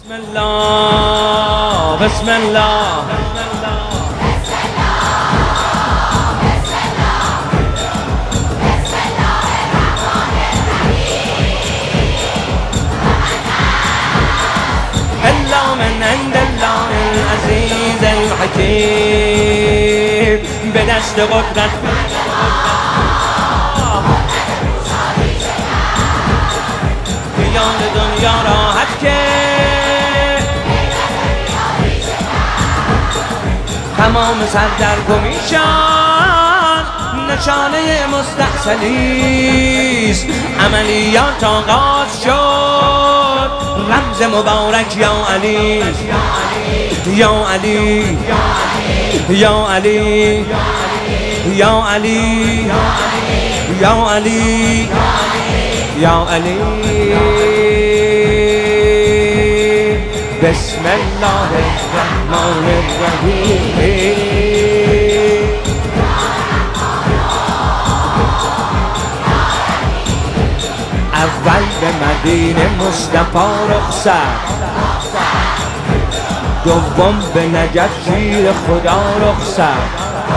بسم الله بسم الله إلا من عند الله العزيز الحكيم بدست قدرت بیان دنیا راحت که تمام سردرگمیشان نشانه مستحصلیست. عملیات آغاز شد، رمز مبارک یا علی یا علی یا علی یا علی یا علی یا علی. بسم الله الرحمن الرحیم. اول به مدینه مصطفی رخصت، دوم به نجف شیر خدا رخصت.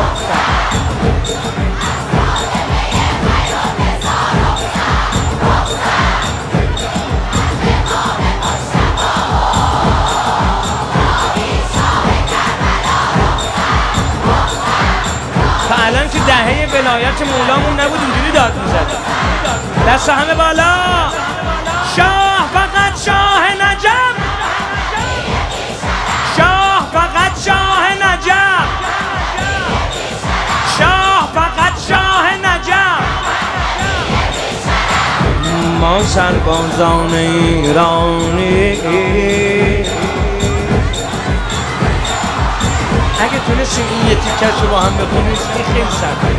الان که دهه ولایت مولامون نبود اینجوری داد میزد. دست همه بالا. شاه فقط شاه نجف، شاه فقط شاه نجف، شاه فقط شاه نجف. ما سربازان ایرانی اگه تونستیم این یه تیکش رو با هم بخونیم خیلی سخته.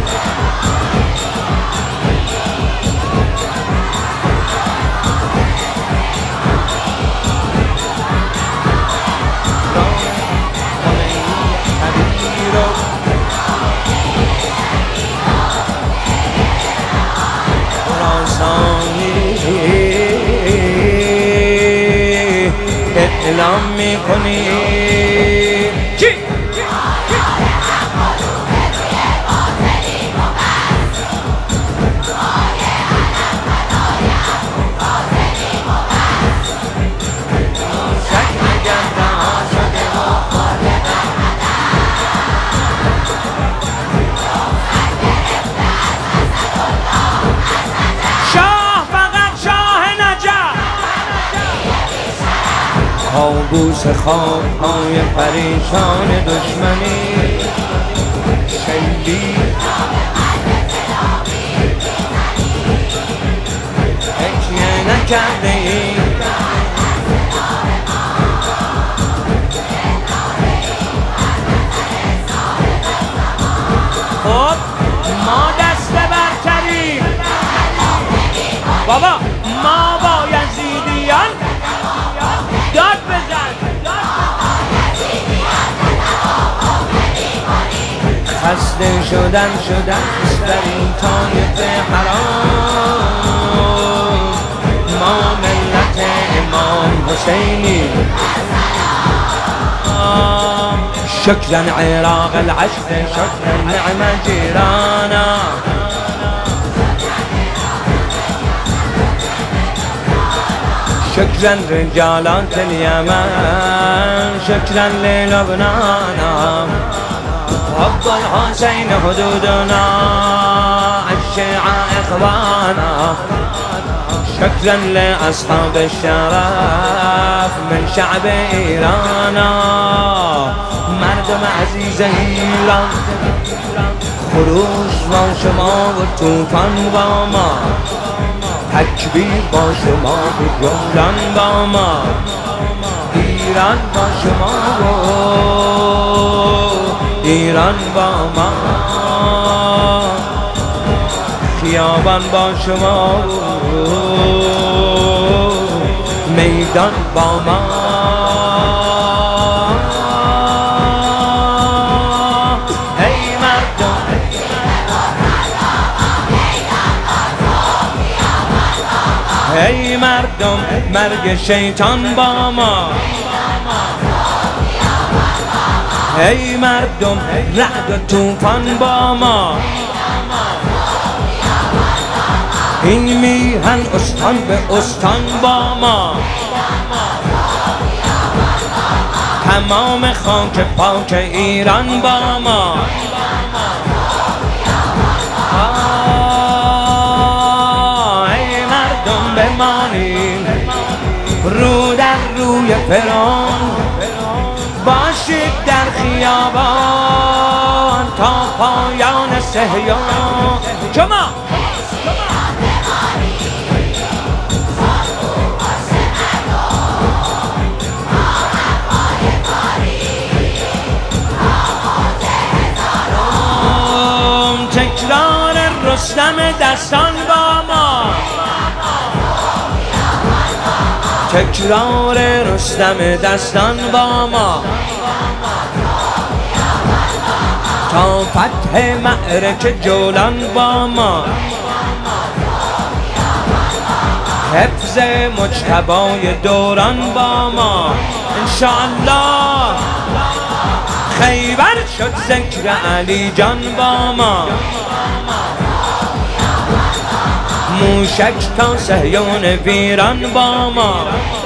اعلام میکنیم چی؟ کابوس خواب‌های پریشان دشمنی شلیک تکیه نکرده ای. خب ما دست برتریم بابا، ما با یزیدیان داد بزن. خسته شدن در این طایف حرام. ما ملت امام حسینی شکرا عراق العشق، شکرا نعم جیرانا. شكرا رجالات اليمن، شكرا للبنان. حب الحسين حدودنا، الشيعة إخوانا. شكرا لأصحاب الشرف من شعب إيران. مردم عزیز ایران، خروش با شما و توفان با ما، تکبیر با شما و جولان با ما. ایران با شما و ایران با ما، خیابان با شما و میدان با ما. ای مردم مرگ شیطان با ما. ای مردم رعد و طوفان با ما، این میهن استان به استان با ما، تمام خاک پاک ایران با ما. ای مردم بمانیم رو در روی فرعون، باشید در خیابان تا پایان صهیون. شما تکرار رستم دستان با ما، تکرار رستم دستان با ما، تا فتح معرکه جولان با ما، حفظ مجتبای دوران با ما. انشاءالله خیبر شد ذکر علی جان با ما، موشک تا صهیون ویران با ما.